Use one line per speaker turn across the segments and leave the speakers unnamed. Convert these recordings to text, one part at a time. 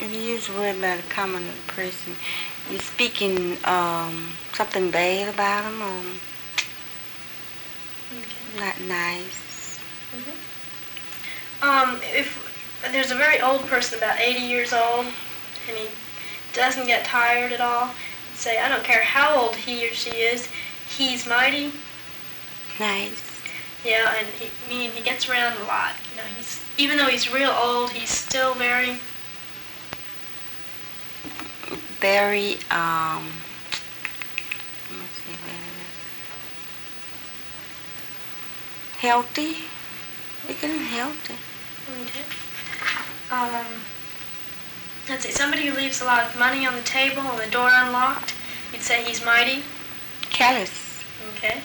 If you use a word about a common person, you're speaking something bad about them or not nice.
If there's a very old person, about 80 years old, and he doesn't get tired at all, say, I don't care how old he or she is, he's mighty.
Nice.
Yeah, and he gets around a lot. You know, even though he's real old, he's still very
let's see, healthy. We're getting healthy.
Okay. Let's see, somebody who leaves a lot of money on the table and the door unlocked, you'd say he's mighty.
Careless.
Okay.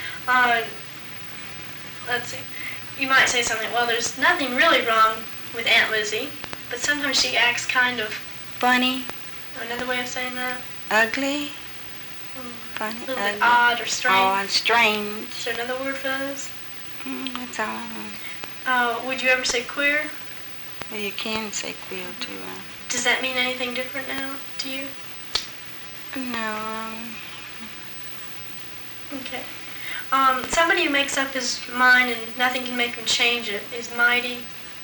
Let's see. You might say something, well, there's nothing really wrong with Aunt Lizzie, but sometimes she acts kind of
funny.
Another way of saying that?
Ugly. Funny.
A little bit odd or strange.
Odd, strange.
Is there another word for those?
That's all.
Would you ever say queer?
Well, you can say queer too.
Does that mean anything different now to you?
No.
Okay. Somebody who makes up his mind and nothing can make him change it is mighty.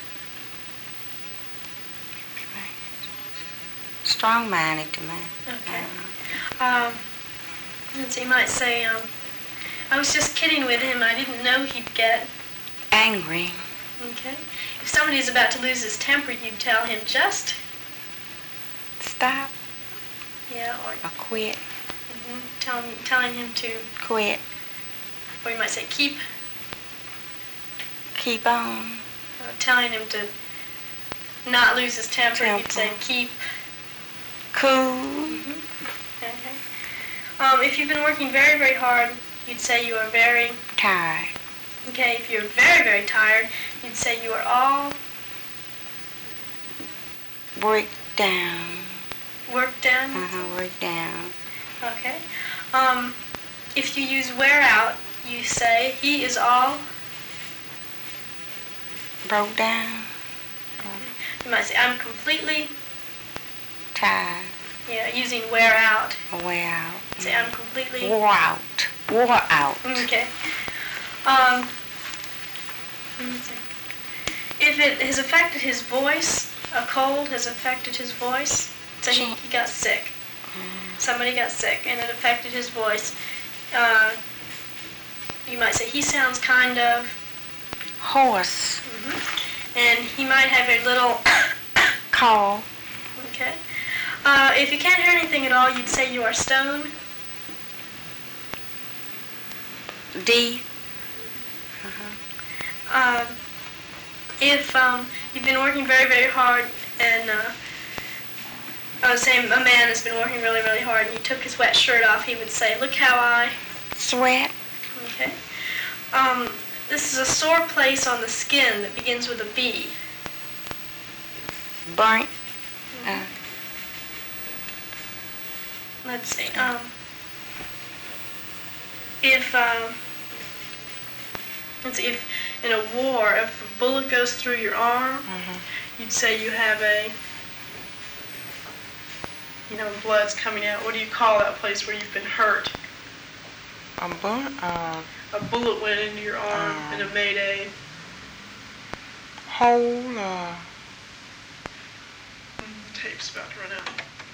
Strong-minded to me.
Okay. Let's see, you might say, I was just kidding with him. I didn't know he'd get
angry.
Okay. If somebody's about to lose his temper, you'd tell him just
stop.
Yeah, or
quit.
Telling him to
quit.
Or you might say keep
on.
Telling him to not lose his temper, you'd say keep
cool.
Okay. If you've been working very, very hard, you'd say you are very
tired.
Okay, if you're very, very tired, you'd say you are all
worked down.
Worked down?
Worked down.
Okay. If you use wear out, you say he is all
broke down.
You might say I'm completely
tired.
Yeah, using wear out.
Wear out.
Say I'm completely
wore out. Wore out.
Okay. If it has affected his voice, a cold has affected his voice, so he got sick. Somebody got sick and it affected his voice. You might say he sounds kind of
hoarse.
And he might have a little
call.
Okay. If you can't hear anything at all, you'd say you are stoned.
D.
If you've been working very, very hard and say a man has been working really, really hard and he took his wet shirt off, he would say, look how I
sweat.
Okay. This is a sore place on the skin that begins with a B.
Burnt.
Let's see. If in a war, if a bullet goes through your arm, you'd say you have blood's coming out. What do you call that place where you've been hurt?
A bullet?
A bullet went into your arm and it made a
hole.
The tape's about to run out.